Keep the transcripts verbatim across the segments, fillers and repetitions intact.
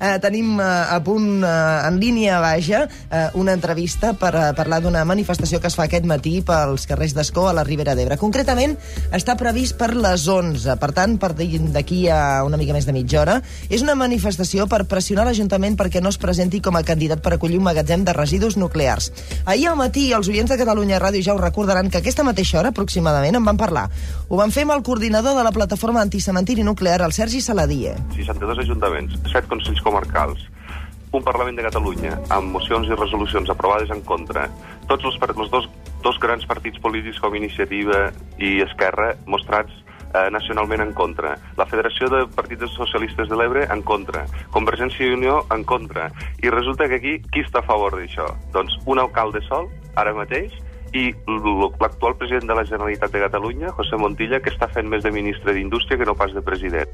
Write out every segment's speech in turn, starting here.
eh, tenim eh, a punt, eh, en línia, vaja, eh, una entrevista per eh, parlar d'una manifestació que es fa aquest matí pels carrers d'Ascó a la Ribera d'Ebre. Concretament, està previst per les onze, per tant, per d'aquí a una mica més de mitja hora. És una manifestació per pressionar l'Ajuntament perquè no es presenti com a candidat per acollir un magatzem de residus nuclears. Ahir al matí, els oients de Catalunya Ràdio ja ho recordaran que aquesta mateixa hora, aproximadament, en van parlar. Ho van fer amb el coordinador de la plataforma anticementiri nuclear, el Sergi Saladier. seixanta-dos ajuntaments, set consells comarcals, un Parlament de Catalunya, amb mocions i resolucions aprovades en contra. Tots els, els dos, dos grans partits polítics com Iniciativa i Esquerra mostrats eh, nacionalment en contra. La Federació de Partits Socialistes de l'Ebre en contra. Convergència i Unió en contra. I resulta que aquí, qui està a favor d'això? Doncs un alcalde sol, ara mateix, i l'actual president de la Generalitat de Catalunya, José Montilla, que està fent més de ministre d'Indústria que no pas de president.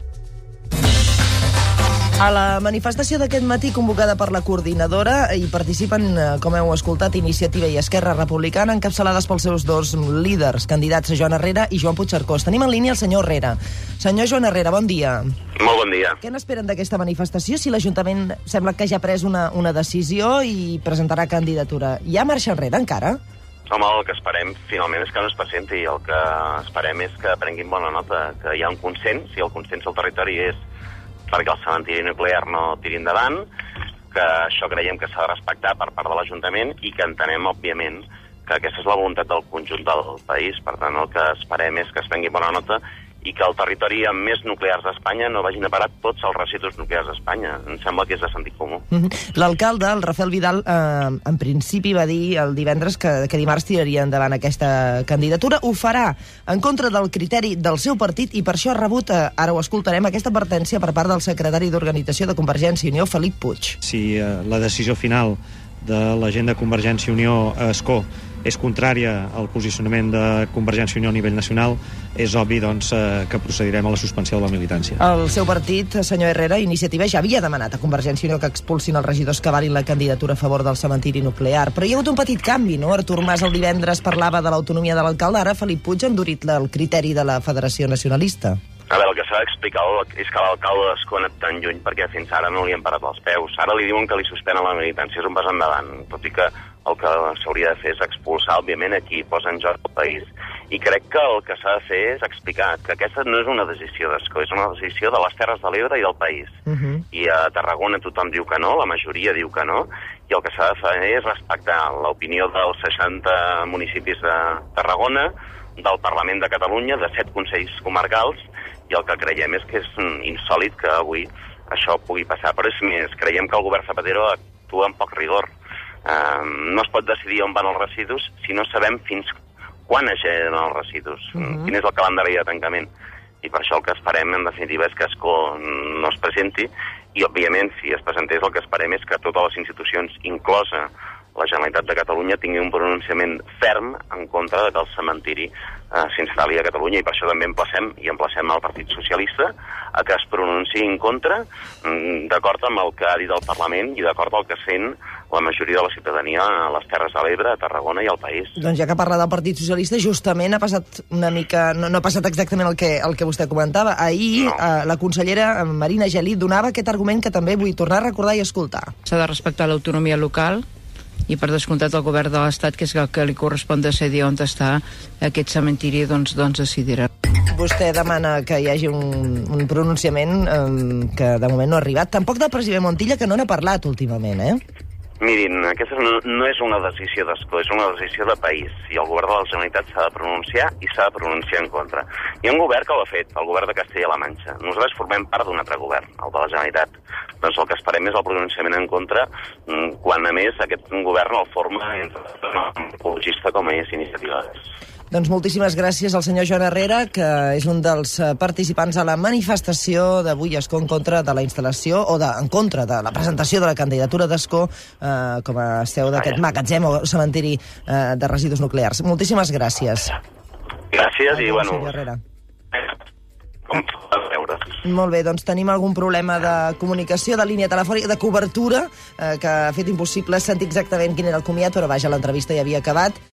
A la manifestació d'aquest matí, convocada per la coordinadora, hi participen, com heu escoltat, Iniciativa i Esquerra Republicana, encapçalades pels seus dos líders, candidats Joan Herrera i Joan Puigcercós. Tenim en línia el senyor Herrera. Senyor Joan Herrera, bon dia. Molt bon dia. Què n'esperen d'aquesta manifestació? Si l'Ajuntament sembla que ja ha pres una, una decisió i presentarà candidatura, hi ha marxa enrere encara? Home, el que esperem finalment és que no es presenti. El que esperem és que prenguin bona nota, que hi ha un consens, i el consens al territori és perquè el cementiri nuclear no tiri endavant, que això creiem que s'ha de respectar per part de l'Ajuntament i que entenem, òbviament, que aquesta és la voluntat del conjunt del país. Per tant, el que esperem és que es prengui bona nota i que el territori amb més nuclears d'Espanya no vagin a parar tots els residus nuclears d'Espanya. Em sembla que és de sentit comú. Mm-hmm. L'alcalde, el Rafael Vidal, eh, en principi va dir el divendres que, que dimarts tiraria endavant aquesta candidatura. Ho farà en contra del criteri del seu partit i per això ha rebut, eh, ara ho escoltarem, aquesta advertència per part del secretari d'Organització de Convergència i Unió, Felip Puig. Si eh, la decisió final de la gent de Convergència i Unió a Ascó és contrària al posicionament de Convergència i Unió a nivell nacional, és obvi doncs, eh, que procedirem a la suspensió de la militància. El seu partit, senyor Herrera, Iniciativa, ja havia demanat a Convergència i Unió que expulsin els regidors que valin la candidatura a favor del cementiri nuclear. Però hi ha hagut un petit canvi, no? Artur Mas el divendres parlava de l'autonomia de l'alcalde, ara Felip Puig ha endurit el criteri de la Federació Nacionalista. A veure, el que s'ha d'explicar és que l'alcalde d'Ascó ha anat tan lluny perquè fins ara no li han parat els peus. Ara li diuen que li suspenen la militància, és un pas endavant. Tot i que el que s'hauria de fer és expulsar, òbviament, a qui posa en joc el país. I crec que el que s'ha de fer és explicar que aquesta no és una decisió d'Ascó, és una decisió de les Terres de l'Ebre i del país. Uh-huh. I a Tarragona tothom diu que no, la majoria diu que no, i el que s'ha de fer és respectar l'opinió dels seixanta municipis de Tarragona, del Parlament de Catalunya, de set consells comarcals, i el que creiem és que és insòlid que avui això pugui passar. Però és més, creiem que el govern Zapatero actua amb poc rigor. Uh, no es pot decidir on van els residus si no sabem fins quan es generen els residus, uh-huh. Quin és el calendari de tancament. I per això el que esperem, en definitiva, és que Ascó no es presenti i, òbviament, si es presentés, el que esperem és que totes les institucions, inclosa la Generalitat de Catalunya, tingui un pronunciament ferm en contra que el cementiri eh, s'instal·li a Catalunya, i per això també emplacem i emplacem al Partit Socialista a que es pronunciï en contra, d'acord amb el que ha dit el Parlament i d'acord amb el que sent la majoria de la ciutadania a les Terres de l'Ebre, a Tarragona i al país. Doncs ja que parla del Partit Socialista, justament ha passat una mica... No, no ha passat exactament el que, el que vostè comentava. Ahir no. eh, la consellera Marina Geli donava aquest argument que també vull tornar a recordar i escoltar. S'ha de respectar l'autonomia local i per descomptat el govern de l'Estat, que és el que li correspon decidir on està aquest cementiri, doncs, doncs decidirà. Vostè demana que hi hagi un, un pronunciament eh, que de moment no ha arribat. Tampoc del president Montilla, que no n'ha parlat últimament, eh? Mirin, aquesta no, no és una decisió d'Ascó, és una decisió de país, i el govern de la Generalitat s'ha de pronunciar i s'ha de pronunciar en contra. Hi ha un govern que ho ha fet, el govern de Castella-La Manxa. Nosaltres formem part d'un altre govern, el de la Generalitat. Doncs el que esperem és el pronunciament en contra, quan a més aquest govern el forma ecologista com és Iniciativa. Doncs moltíssimes gràcies al senyor Joan Herrera, que és un dels participants a la manifestació d'avui a Ascó en contra de la instal·lació, o de, en contra de la presentació de la candidatura d'Ascó eh, com a seu d'aquest magatzem o cementiri eh, de residus nuclears. Moltíssimes gràcies. Gràcies Adéu, i, bueno... senyor Herrera. Com a veure. Molt bé, doncs tenim algun problema de comunicació, de línia telefònica, de cobertura, eh, que ha fet impossible sentir exactament quin era el comiat, però vaja, l'entrevista ja havia acabat.